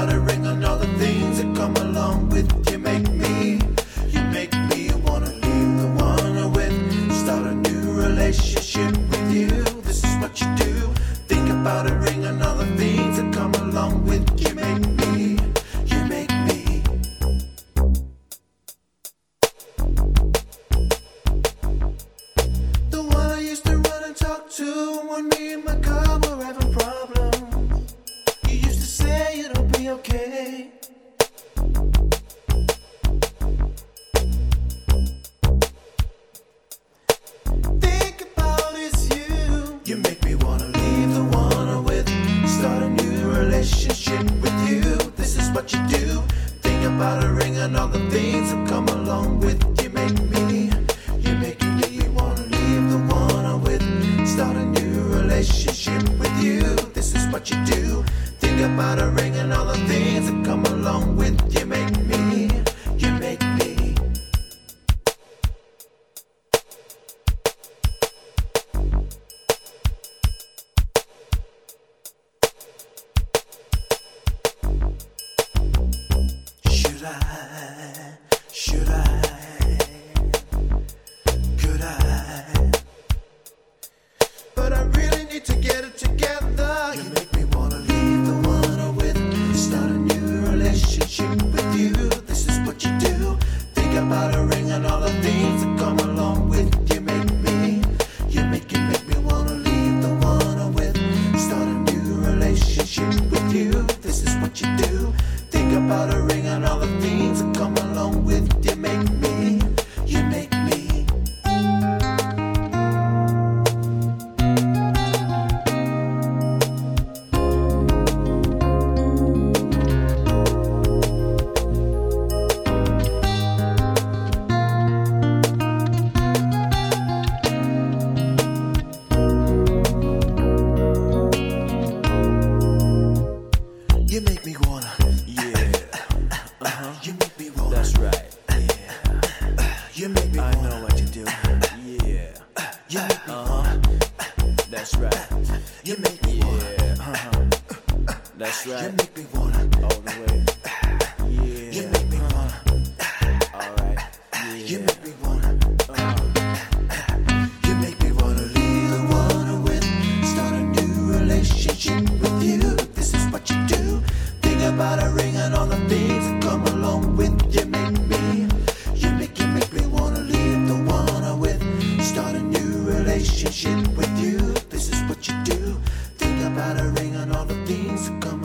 about a ring and all the things that come along with. You make me wanna leave the one I'm with, start a new relationship with you. This is what you do. Think about a ring and all the things that come along with. You make me. The one I used to run and talk to when me and my car were having problems. You used to say it'll be okay. Think about it's you. You make me wanna leave the one I'm with, start a new relationship with you. This is what you do. Think about a ring and all the things that come along with. You make me wanna leave the one I'm with, start a new relationship with you. This is what you do. Think about a ring and all the things that come along with. You make me. Should I, could I? But I really need to get it together. You make me wanna leave the one I'm with, start a new relationship with you. This is what you do. Think about a ring and all the things that come along with. You make me wanna leave the one I'm with, start a new relationship with you. This is what you do. Think about a ring and all the things that come along with. You make me. You make me wanna. You make me wanna. That's right. Yeah. You make me I wanna. know what you do. Yeah. You make me wanna. That's right. You make me wanna. Yeah. That's You right. make me wanna. All the way. Yeah. You make me wanna. All right. Yeah. You make me wanna. You make me wanna leave the one I'm with, start a new relationship with you. This is what you do. Think about a ring and all the things that come along with. You make me wanna leave the one I'm with, start a new relationship with you. This is what you do. Think about a ring and all the things that come